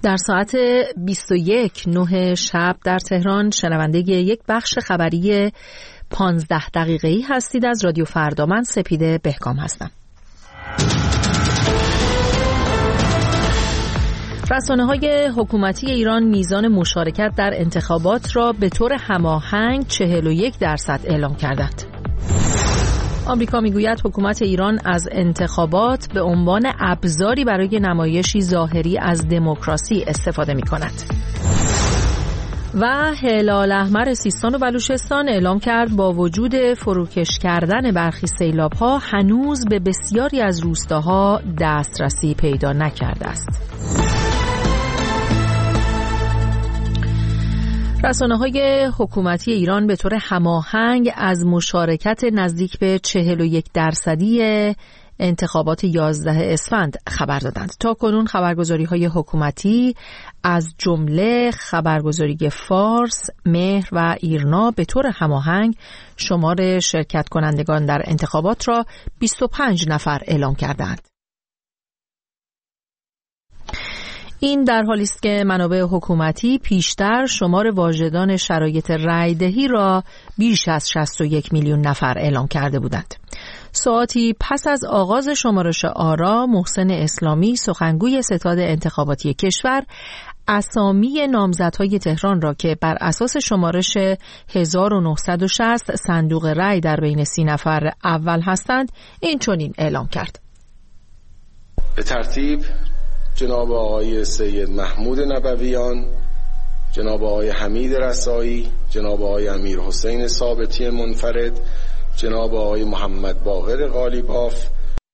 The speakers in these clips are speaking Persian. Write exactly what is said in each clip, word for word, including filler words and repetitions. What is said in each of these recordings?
در ساعت بیست و یک نه شب در تهران شنونده یک بخش خبری پانزده دقیقه‌ای هستید از رادیو فردا. من سپیده بهکام هستم. رسانه‌های حکومتی ایران میزان مشارکت در انتخابات را به طور هماهنگ چهل و یک درصد اعلام کردند. آمریکا میگوید حکومت ایران از انتخابات به عنوان ابزاری برای نمایشی ظاهری از دموکراسی استفاده می‌کند. و هلال احمر سیستان و بلوچستان اعلام کرد با وجود فروکش کردن برخی سیلاب‌ها هنوز به بسیاری از روستاها دسترسی پیدا نکرده است. رسانه‌های حکومتی ایران به طور هماهنگ از مشارکت نزدیک به چهل و یک درصدی انتخابات یازده اسفند خبر دادند. تا کنون خبرگزاری‌های حکومتی از جمله خبرگزاری فارس، مهر و ایرنا به طور هماهنگ شمار شرکت کنندگان در انتخابات را بیست و پنج نفر اعلام کردند. این در حالی است که منابع حکومتی پیشتر شمار واجدان شرایط رأی‌دهی را بیش از شصت و یک میلیون نفر اعلام کرده بودند. ساعتی پس از آغاز شمارش آرا، محسن اسلامی سخنگوی ستاد انتخاباتی کشور اسامی نامزدهای تهران را که بر اساس شمارش هزار و نهصد و شصت صندوق رأی در بین سی نفر اول هستند این چنین اعلام کرد. به ترتیب جناب آقای سید محمود نبویان، جناب آقای حمید رسایی، جناب آقای امیر حسین ثابتی منفرد، جناب آقای محمد باقر قالیباف.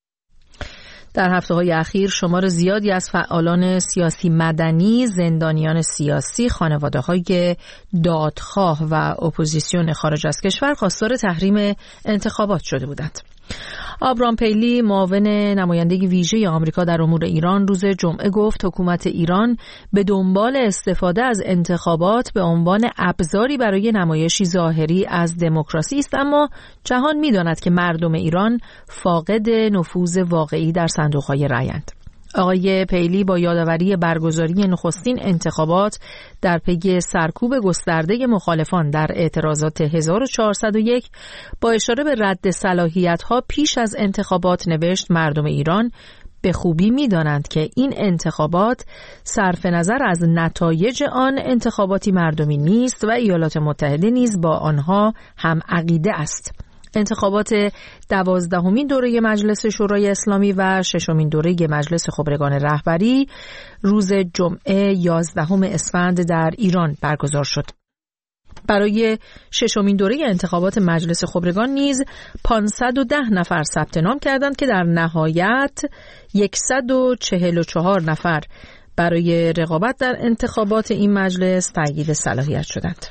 در هفته‌های اخیر شمار زیادی از فعالان سیاسی مدنی، زندانیان سیاسی، خانواده‌های دادخواه و اپوزیسیون خارج از کشور خواستار تحریم انتخابات شده بودند. آبرام پیلی معاون نماینده ویژه آمریکا در امور ایران روز جمعه گفت حکومت ایران به دنبال استفاده از انتخابات به عنوان ابزاری برای نمایشی ظاهری از دموکراسی است، اما جهان می‌داند که مردم ایران فاقد نفوذ واقعی در صندوق‌های رأی‌اند. آقای پیلی با یادآوری برگزاری نخستین انتخابات در پی سرکوب گسترده مخالفان در اعتراضات هزار و چهارصد و یک با اشاره به رد صلاحیت‌ها پیش از انتخابات نوشت مردم ایران به خوبی می‌دانند که این انتخابات صرف نظر از نتایج آن انتخاباتی مردمی نیست و ایالات متحده نیز با آنها هم عقیده است. انتخابات دوازدهمین دوره مجلس شورای اسلامی و ششمین دوره مجلس خبرگان رهبری روز جمعه یازدهم اسفند در ایران برگزار شد. برای ششمین دوره انتخابات مجلس خبرگان نیز پانصد و ده نفر ثبت نام کردند که در نهایت صد و چهل و چهار نفر برای رقابت در انتخابات این مجلس تأیید صلاحیت شدند.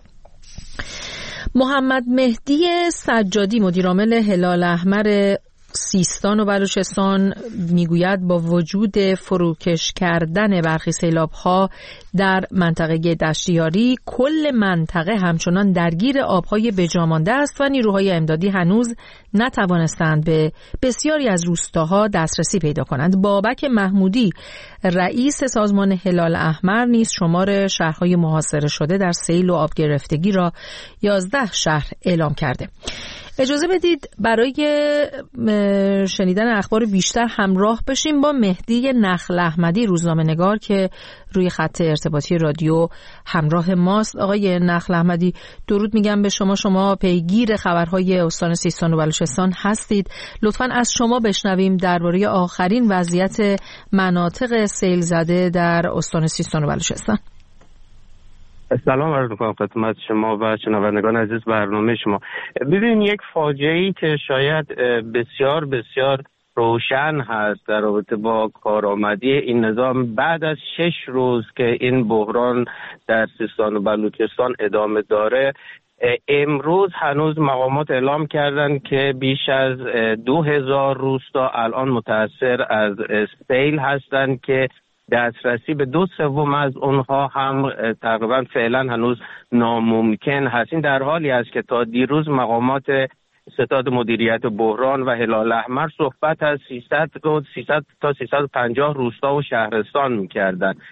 محمد مهدی سجادی مدیرعامل هلال احمر سیستان و بلوچستان میگوید با وجود فروکش کردن برخی سیلاب‌ها در منطقه دشتیاری کل منطقه همچنان درگیر آب‌های بجامانده است و نیروهای امدادی هنوز نتوانستند به بسیاری از روستاها دسترسی پیدا کنند. بابک محمودی رئیس سازمان هلال احمر نیز شمار شهرهای محاصره شده در سیل و آب گرفتگی را یازده شهر اعلام کرده. اجازه بدید برای شنیدن اخبار بیشتر همراه بشیم با مهدی نخل احمدی روزنامه‌نگار که روی خط ارتباطی رادیو همراه ماست. آقای نخل احمدی درود میگم به شما. شما پیگیر خبرهای استان سیستان و بلوچستان هستید. لطفاً از شما بشنویم درباره آخرین وضعیت مناطق سیل زده در استان سیستان و بلوچستان. سلام عرض می‌کنم خدمت شما و شنوندگان عزیز برنامه شما. ببین یک فاجعه‌ای که شاید بسیار بسیار روشن هست در رابطه با کارآمدی این نظام بعد از شش روز که این بحران در سیستان و بلوچستان ادامه داره، امروز هنوز مقامات اعلام کردن که بیش از دو هزار روستا الان متاثر از سیل هستند که دسترسی به دو سوم از اونها هم تقریبا فعلا هنوز ناممکن هست. این در حالی است که تا دیروز مقامات ستاد مدیریت بحران و هلال احمر صحبت از سیصد تا سیصد و پنجاه روستا و شهرستان می‌کردند.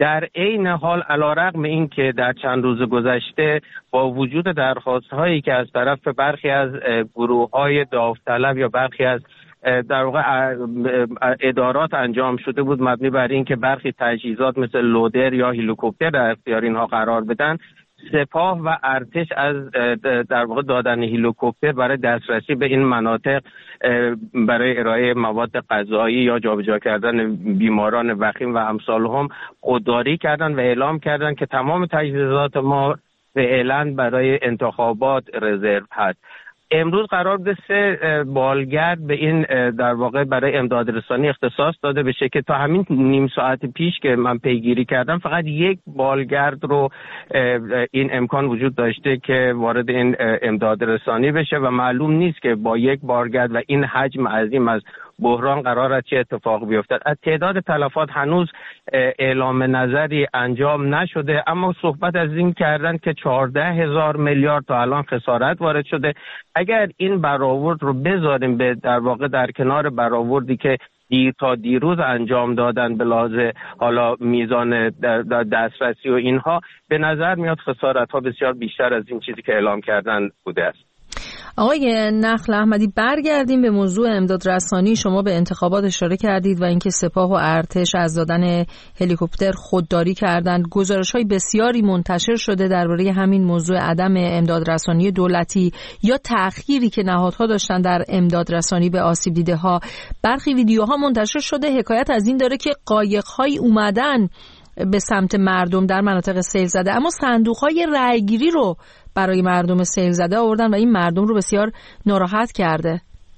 در عین حال علیرغم این که در چند روز گذشته با وجود درخواست‌هایی که از طرف برخی از گروه‌های داوطلب یا برخی از در واقع ادارات انجام شده بود مبنی بر این که برخی تجهیزات مثل لودر یا هلیکوپتر در اختیار اینها قرار بدن، سپاه و ارتش از در واقع دادن هلیکوپتر برای دسترسی به این مناطق برای ارائه مواد غذایی یا جابجا کردن بیماران وخیم و امثالهم خودداری کردن و اعلام کردن که تمام تجهیزات ما فعلا برای انتخابات رزرو هست. امروز قرار بود سه بالگرد به این در واقع برای امداد رسانی اختصاص داده بشه که تا همین نیم ساعت پیش که من پیگیری کردم فقط یک بالگرد رو این امکان وجود داشته که وارد این امداد رسانی بشه و معلوم نیست که با یک بالگرد و این حجم عظیم از بحران قرار است چه اتفاق بیفتد. از تعداد تلفات هنوز اعلام نظری انجام نشده، اما صحبت از این کردن که چهارده هزار میلیارد تا الان خسارت وارد شده. اگر این برآورد رو بذاریم به در واقع در کنار برآوردی که دیر تا دیروز انجام دادن به لحاظ حالا میزان دسترسی و اینها، به نظر میاد خسارت ها بسیار بیشتر از این چیزی که اعلام کردن بوده است. آقای نخل احمدی، برگردیم به موضوع امداد رسانی. شما به انتخابات اشاره کردید و اینکه سپاه و ارتش از دادن هلیکوپتر خودداری کردند. گزارش‌های بسیاری منتشر شده درباره همین موضوع عدم امداد رسانی دولتی یا تأخیری که نهادها داشتن در امداد رسانی به آسیب دیده‌ها. برخی ویدیوها منتشر شده حکایت از این داره که قایق‌های اومدن به سمت مردم در مناطق سیل زده، اما صندوق‌های رأیگیری رو برای مردم سیل زده آوردن و این مردم رو بسیار ناراحت کرده.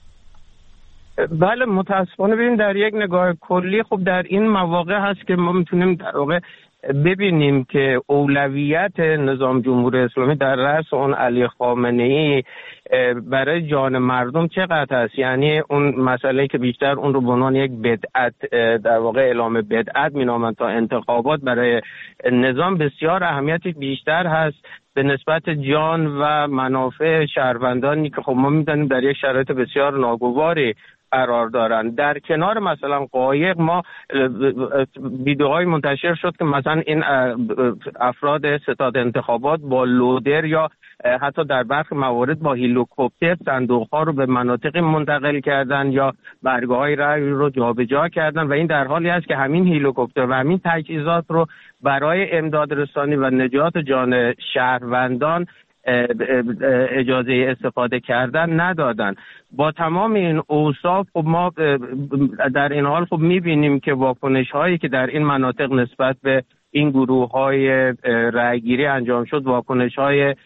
بله، متاسفانه ببین در یک نگاه کلی خب در این مواقع هست که ما میتونیم در واقع ببینیم که اولویت نظام جمهوری اسلامی در رأس اون علی خامنه‌ای برای جان مردم چقدر است. یعنی اون مسئله که بیشتر اون رو به عنوان یک بدعت در واقع اعلام بدعت مینامند تا انتخابات برای نظام بسیار اهمیتی بیشتر هست به نسبت جان و منافع شهروندانی که خب ما می‌دونیم در یک شرایط بسیار ناگواری قرار دارن. در کنار مثلا قایق ما ویدیوهای منتشر شد که مثلا این افراد ستاد انتخابات با لودر یا حتی در برخی موارد با هلیکوپتر صندوق‌ها رو به مناطق منتقل کردن یا برگه‌های رأی رو جابجا کردن و این در حالی است که همین هلیکوپتر و همین تجهیزات رو برای امداد رسانی و نجات جان شهروندان اجازه استفاده کردن ندادن. با تمام این اوصاف خب ما در این حال خب می‌بینیم که واکنش هایی که در این مناطق نسبت به این گروه های رأیگیری انجام شد واکنش های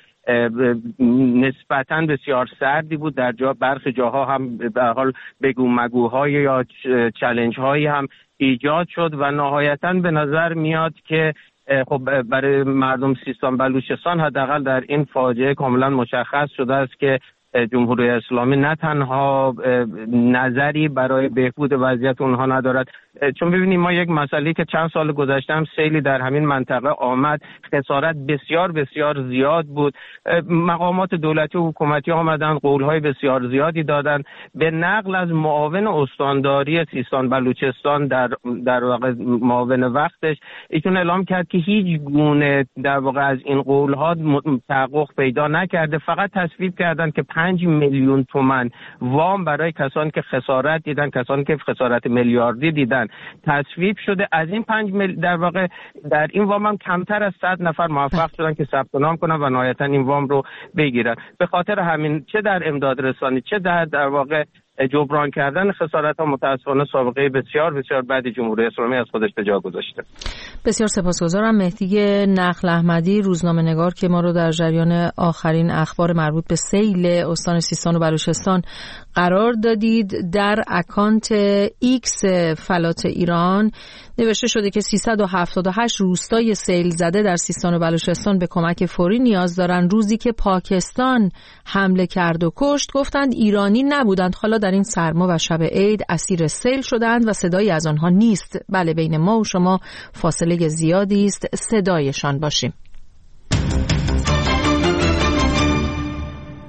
نسبتاً بسیار سردی بود. در جا برخی جاها هم به حال بگو مگوهای یا چالش هایی هم ایجاد شد و نهایتاً به نظر میاد که خب برای مردم سیستان بلوچستان حداقل در این فاجعه کاملا مشخص شده است که جمهوری اسلامی نه تنها نظری برای بهبود وضعیت اونها ندارد، چون ببینیم ما یک مسئله که چند سال گذشته هم سیلی در همین منطقه آمد، خسارت بسیار بسیار زیاد بود، مقامات دولتی و حکومتی آمدن قولهای بسیار زیادی دادن. به نقل از معاون استانداری سیستان بلوچستان در در واقع معاون وقتش ایشون اعلام کرد که هیچ گونه در واقع از این قولها تحقق پیدا نکرده، فقط تصویب کردن که پنج میلیون تومان وام برای کسانی که خسارت دیدن، کسانی که خسارت میلیاردی دیدن تصویب شده. از این پنج مل... در واقع در این وام هم کمتر از صد نفر موفق شدن که ثبت نام کنن و نهایتا این وام رو بگیرن. به خاطر همین چه در امداد رسانی چه در در واقع جبران کردن خسارت ها متاسفانه سابقه بسیار بسیار بعد جمهوری اسلامی از خودش به جا گذاشته. بسیار سپاسگزارم. مهدی نخل احمدی، روزنامه‌نگار که ما رو در جریان آخرین اخبار مربوط به سیل استان سیستان و بلوچستان قرار دادید. در اکانت ایکس فلات ایران نوشته شده که سیصد و هفتاد و هشت روستای سیل زده در سیستان و بلوچستان به کمک فوری نیاز دارند. روزی که پاکستان حمله کرد و کشت گفتند ایرانی نبودند، حالا در این سرما و شب عید اسیر سیل شدند و صدایی از آنها نیست. بله، بین ما و شما فاصله زیادی است، صدایشان باشیم.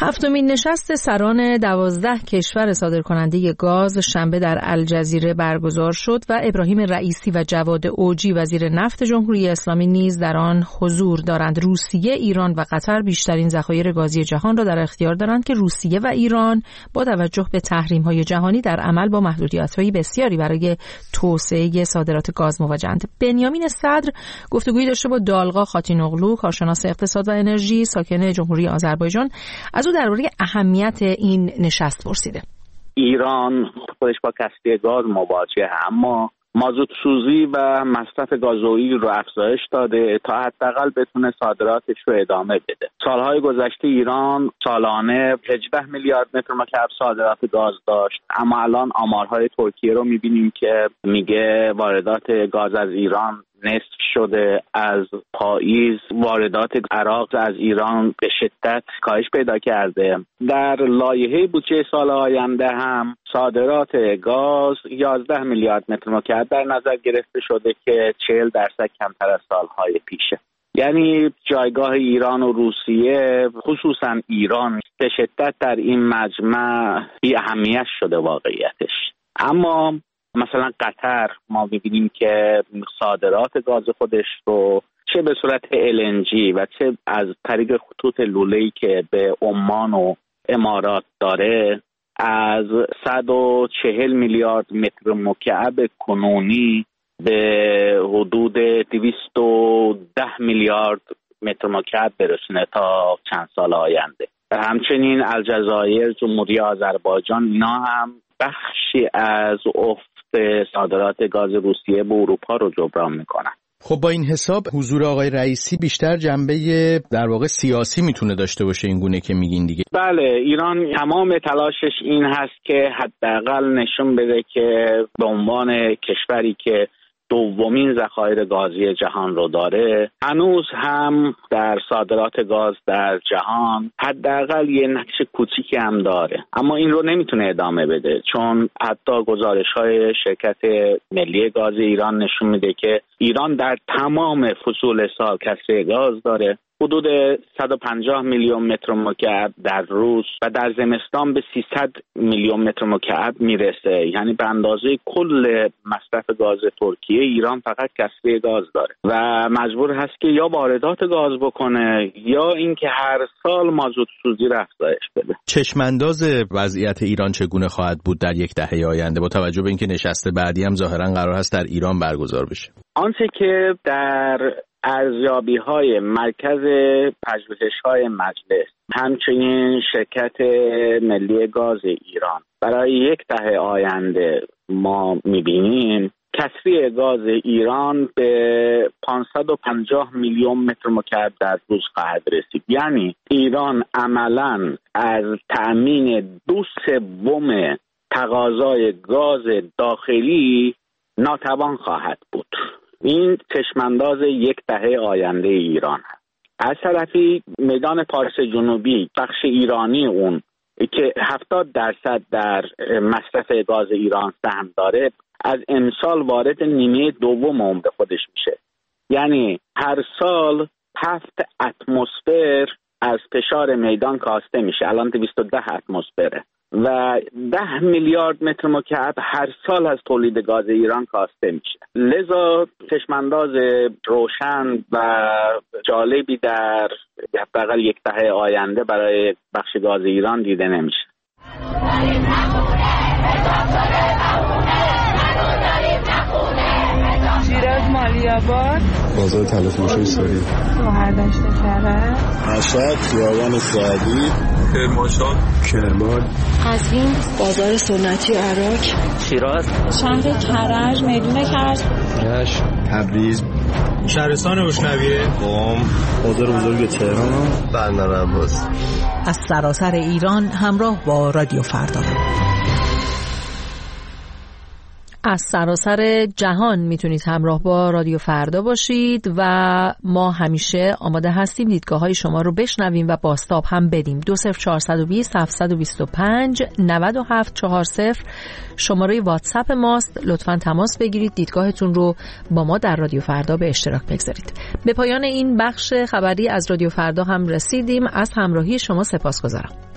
هفتمین نشست سران دوازده کشور صادرکننده گاز شنبه در الجزیره برگزار شد و ابراهیم رئیسی و جواد اوجی وزیر نفت جمهوری اسلامی نیز در آن حضور دارند. روسیه، ایران و قطر بیشترین ذخایر گازی جهان را در اختیار دارند که روسیه و ایران با توجه به تحریم‌های جهانی در عمل با محدودیت‌های بسیاری برای توسعه صادرات گاز مواجه‌اند. بنیامین صدر گفتگویی داشته با دالغا خاتینوغلو، کارشناس اقتصاد و انرژی ساکن جمهوری آذربایجان. از او درباره اهمیت این نشست پرسیده. ایران خودش با کسری گاز مواجهه، اما مازوت سوزی و مصرف گازوئیل رو افزایش داده تا حداقل بتونه صادراتش رو ادامه بده. سالهای گذشته ایران سالانه هجده میلیارد متر مکعب صادرات گاز داشت، اما الان آمارهای ترکیه رو میبینیم که میگه واردات گاز از ایران نصف شده. از پاییز واردات عراق از ایران به شدت کاهش پیدا کرده. در لایحه بودجه سال آینده هم صادرات گاز یازده میلیارد متر مکعب در نظر گرفته شده که چهل درصد کمتر از سالهای پیشه. یعنی جایگاه ایران و روسیه، خصوصا ایران، به شدت در این مجمع بی اهمیت شده واقعیتش. اما مثلا قطر ما می‌بینیم که صادرات گاز خودش رو چه به صورت ال ان جی و چه از طریق خطوط لوله‌ای که به عمان و امارات داره از صد و چهل میلیارد متر مکعب کنونی به حدود دویست و ده میلیارد متر مکعب برسونه تا چند سال آینده. همچنین الجزایر، جمهوری آذربایجان، اینا هم بخشی از افت صادرات گاز روسیه به اروپا رو جبران میکنن. خب با این حساب حضور آقای رئیسی بیشتر جنبه در واقع سیاسی میتونه داشته باشه این گونه که میگین دیگه. بله، ایران تمام تلاشش این هست که حداقل نشون بده که به عنوان کشوری که دومین ذخایر گازی جهان رو داره، هنوز هم در صادرات گاز در جهان حداقل یه نقش کوچیکی هم داره، اما این رو نمیتونه ادامه بده، چون حتی گزارش‌های شرکت ملی گاز ایران نشون میده که ایران در تمام فصول سال کسری گاز داره، حدود صد و پنجاه میلیون متر مکعب در روز و در زمستان به سیصد میلیون متر مکعب میرسه. یعنی به اندازه کل مصرف گاز ترکیه ایران فقط کسری گاز داره و مجبور هست که یا واردات گاز بکنه یا اینکه هر سال مازوت سوزی رو افزایش بده. چشمانداز وضعیت ایران چگونه خواهد بود در یک دهه آینده با توجه به اینکه نشست بعدی هم ظاهرا قرار هست در ایران برگزار بشه؟ آنچه که در ارزیابی‌های مرکز پژوهش‌های مجلس همچنین شرکت ملی گاز ایران برای یک دهه آینده ما می‌بینیم کسری گاز ایران به پانصد و پنجاه میلیون متر مکعب در روز خواهد رسید. یعنی ایران عملاً از تأمین دو سوم تقاضای گاز داخلی ناتوان خواهد بود. این چشمانداز یک دهه آینده ایران هست. از طرفی میدان پارس جنوبی، بخش ایرانی اون که هفتاد درصد در مصرف گاز ایران سهم داره، از امسال وارد نیمه دوم عمر خودش میشه. یعنی هر سال هفت اتمسفر از فشار میدان کاسته میشه. الان دویست و ده اتمسفره و ده میلیارد متر مکعب هر سال از تولید گاز ایران کاسته میشه. لذا چشمانداز روشن و جالبی در حداقل یک دهه آینده برای بخش گاز ایران دیده نمیشه. شیراز، مالی‌آباد، بازار طلعت‌موشی سوری، شهردشت کرج، مشهد، خیابان سعدی، کرمانشاه، کرمان، قزوین، بازار سنتی عراق، شیراز، شهر کرج، میدون کرج، رشت، تبریز، شهرستان روشنویه، قم، بازار بزرگ تهران، بندر عباس. از سراسر ایران همراه با رادیو فردا. از سراسر جهان میتونید همراه با رادیو فردا باشید و ما همیشه آماده هستیم دیدگاه‌های شما رو بشنویم و بازتاب هم بدیم. دو صفر چهارصد و بیست هفتصد و بیست و پنج نود و هفت چهارصد شماره واتساپ ماست. لطفاً تماس بگیرید، دیدگاهتون رو با ما در رادیو فردا به اشتراک بگذارید. به پایان این بخش خبری از رادیو فردا هم رسیدیم. از همراهی شما سپاسگزارم.